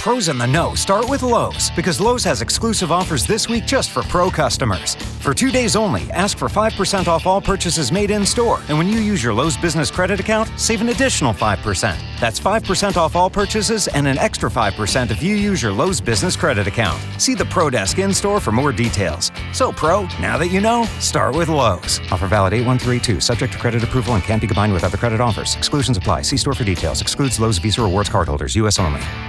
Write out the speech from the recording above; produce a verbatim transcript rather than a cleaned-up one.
pros in the know start with Lowe's, because Lowe's has exclusive offers this week just for pro customers. For two days only, ask for five percent off all purchases made in-store. And when you use your Lowe's Business Credit account, save an additional five percent. That's five percent off all purchases and an extra five percent if you use your Lowe's Business Credit account. See the Pro Desk in-store for more details. So, Pro, now that you know, start with Lowe's. Offer valid eight one three two, subject to credit approval and can't be combined with other credit offers. Exclusions apply. See store for details. Excludes Lowe's Visa Rewards cardholders. U S only.